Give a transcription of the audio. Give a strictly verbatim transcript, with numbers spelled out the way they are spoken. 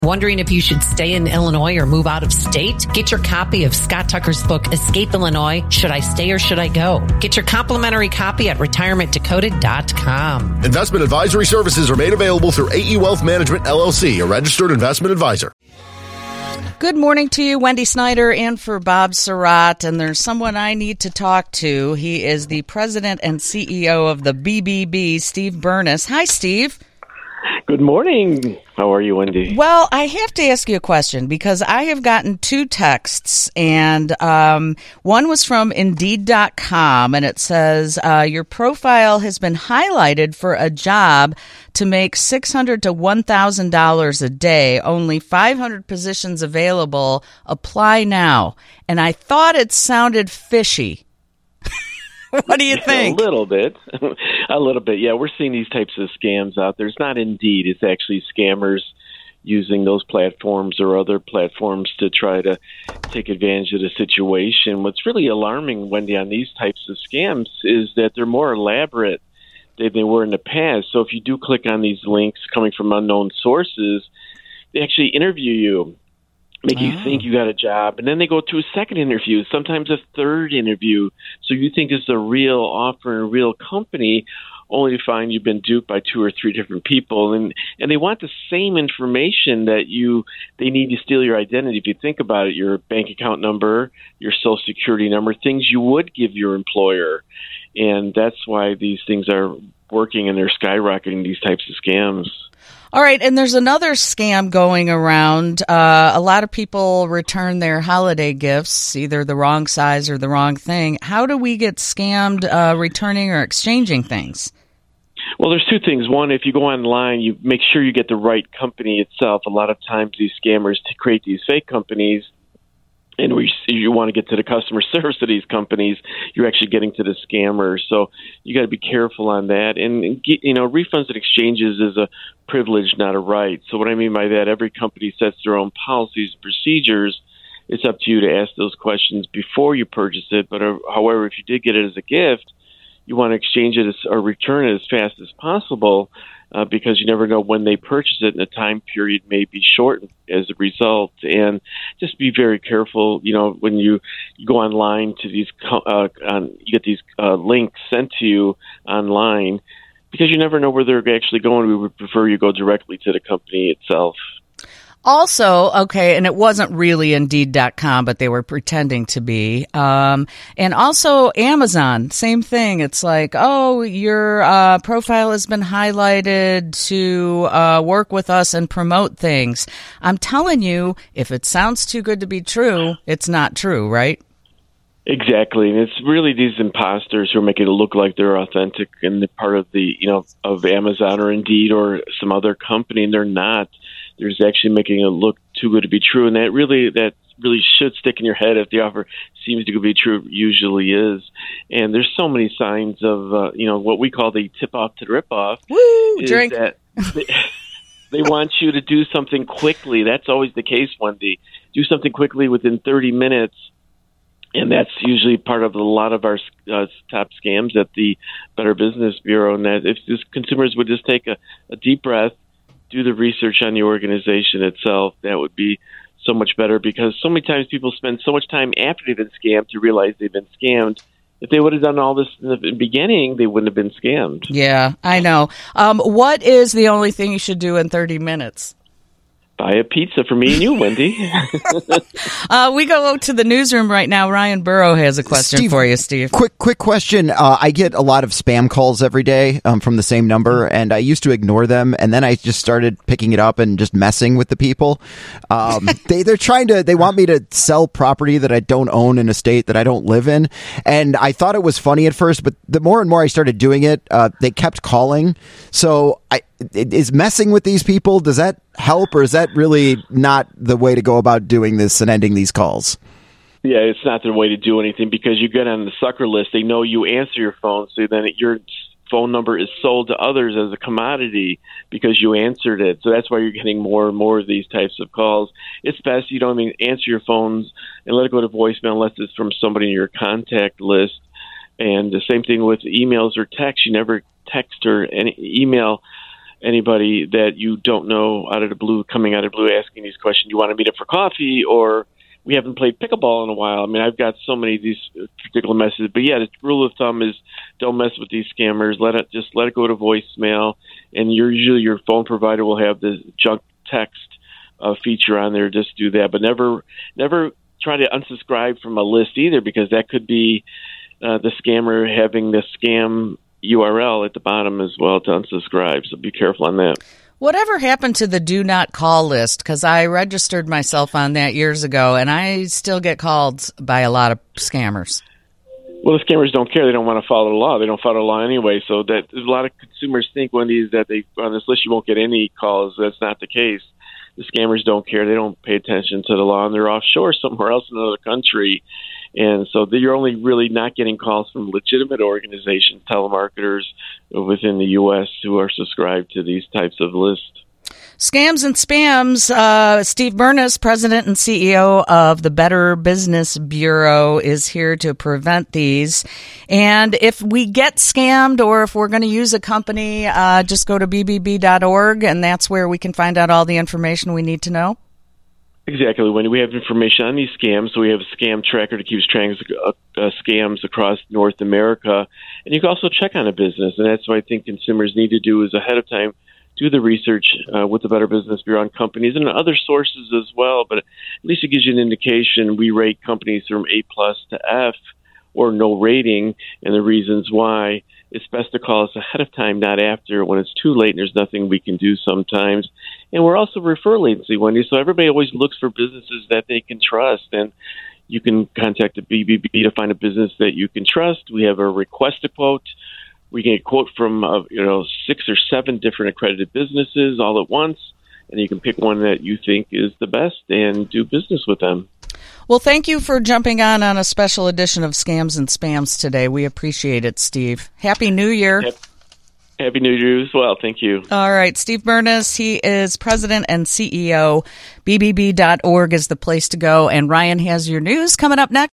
Wondering if you should stay in Illinois or move out of state? Get your copy of Scott Tucker's book, Escape Illinois, Should I Stay or Should I Go? Get your complimentary copy at retirement decoded dot com. Investment advisory services are made available through A E Wealth Management, L L C, a registered investment advisor. Good morning to you, Wendy Snyder, and for Bob Surratt. And there's someone I need to talk to. He is the president and C E O of the B B B, Steve Bernis. Hi, Steve. Good morning. How are you, Wendy? Well, I have to ask you a question because I have gotten two texts, and um, one was from Indeed dot com, and it says, uh, your profile has been highlighted for a job to make six hundred dollars to one thousand dollars a day. Only five hundred positions available. Apply now. And I thought it sounded fishy. What do you think? A little bit. A little bit, yeah. We're seeing these types of scams out there. It's not Indeed. It's actually scammers using those platforms or other platforms to try to take advantage of the situation. What's really alarming, Wendy, on these types of scams is that they're more elaborate than they were in the past. So if you do click on these links coming from unknown sources, they actually interview you, make you Oh. think you got a job, and then they go to a second interview, sometimes a third interview. So you think it's a real offer and a real company, only to find you've been duped by two or three different people. And, and they want the same information that you they need to steal your identity. If you think about it, your bank account number, your social security number, things you would give your employer. And that's why these things are working and they're skyrocketing, these types of scams. All right, and there's another scam going around. Uh, a lot of people return their holiday gifts, either the wrong size or the wrong thing. How do we get scammed uh, returning or exchanging things? Well, there's two things. One, if you go online, you make sure you get the right company itself. A lot of times these scammers to create these fake companies, and we, you want to get to the customer service of these companies, you're actually getting to the scammers. So you got to be careful on that. And, and get, you know, refunds and exchanges is a privilege, not a right. So what I mean by that, every company sets their own policies and procedures. It's up to you to ask those questions before you purchase it. But uh, however, if you did get it as a gift, you want to exchange it as, or return it as fast as possible. Uh, because you never know when they purchase it, and the time period may be shortened as a result. And just be very careful, you know, when you, you go online to these, uh, on, you get these uh, links sent to you online, because you never know where they're actually going. We would prefer you go directly to the company itself. Also, okay, and it wasn't really Indeed dot com, but they were pretending to be. Um, and also Amazon, same thing. It's like, oh, your uh, profile has been highlighted to uh, work with us and promote things. I'm telling you, if it sounds too good to be true, it's not true, right? Exactly, and it's really these imposters who are making it look like they're authentic and they're part of the, you know, of Amazon or Indeed or some other company, and they're not. They're actually making it look too good to be true, and that really that really should stick in your head if the offer seems to be true. It usually is, and there's so many signs of uh, you know what we call the tip off to the rip off. Woo! Drink. That they, they want you to do something quickly. That's always the case, Wendy. Do something quickly within thirty minutes. And that's usually part of a lot of our uh, top scams at the Better Business Bureau. And that if this consumers would just take a, a deep breath, do the research on the organization itself, that would be so much better, because so many times people spend so much time after they've been scammed to realize they've been scammed. If they would have done all this in the beginning, they wouldn't have been scammed. Yeah, I know. Um, what is the only thing you should do in thirty minutes? Buy a pizza for me and you, Wendy. uh, we go to the newsroom right now. Ryan Burrow has a question Steve, for you, Steve. Quick, quick question. Uh, I get a lot of spam calls every day um, from the same number, and I used to ignore them, and then I just started picking it up and just messing with the people. Um, they, they're trying to, they want me to sell property that I don't own in a state that I don't live in, and I thought it was funny at first, but the more and more I started doing it, uh, they kept calling. So I, is messing with these people, does that help, or is that really not the way to go about doing this and ending these calls? Yeah, it's not the way to do anything, because you get on the sucker list. They know you answer your phone, so then your phone number is sold to others as a commodity because you answered it. So that's why you're getting more and more of these types of calls. It's best you don't even answer your phones and let it go to voicemail unless it's from somebody in your contact list. And the same thing with emails or text. You never text or any email anybody that you don't know out of the blue, coming out of the blue, asking these questions. You want to meet up for coffee, or we haven't played pickleball in a while. I mean, I've got so many of these particular messages. But yeah, the rule of thumb is don't mess with these scammers. Let it just let it go to voicemail, and usually your phone provider will have the junk text uh, feature on there. Just do that, but never never try to unsubscribe from a list either, because that could be uh, the scammer having the scam U R L at the bottom as well to unsubscribe. So be careful on that. Whatever happened to the do not call list? Because I registered myself on that years ago, and I still get called by a lot of scammers. Well, the scammers don't care. They don't want to follow the law. They don't follow the law anyway. So that a lot of consumers think when these that they on this list you won't get any calls. That's not the case. The scammers don't care. They don't pay attention to the law, and they're offshore somewhere else in another country. And so you're only really not getting calls from legitimate organizations, telemarketers within the U S who are subscribed to these types of lists. Scams and spams. Uh, Steve Burness, president and C E O of the Better Business Bureau, is here to prevent these. And if we get scammed or if we're going to use a company, uh, just go to b b b dot org, and that's where we can find out all the information we need to know. Exactly. When we have information on these scams, so we have a scam tracker that keeps track of uh, scams across North America. And you can also check on a business, and that's what I think consumers need to do is ahead of time do the research uh, with the Better Business Bureau on companies and other sources as well. But at least it gives you an indication. We rate companies from A plus to F or no rating, and the reasons why. It's best to call us ahead of time, not after, when it's too late and there's nothing we can do sometimes. And we're also a referral agency, Wendy, so everybody always looks for businesses that they can trust. And you can contact the B B B to find a business that you can trust. We have a request a quote. We get a quote from uh, you know six or seven different accredited businesses all at once, and you can pick one that you think is the best and do business with them. Well, thank you for jumping on on a special edition of Scams and Spams today. We appreciate it, Steve. Happy New Year. Happy New Year as well. Thank you. All right. Steve Burness, he is president and C E O. B B B dot org is the place to go. And Ryan has your news coming up next.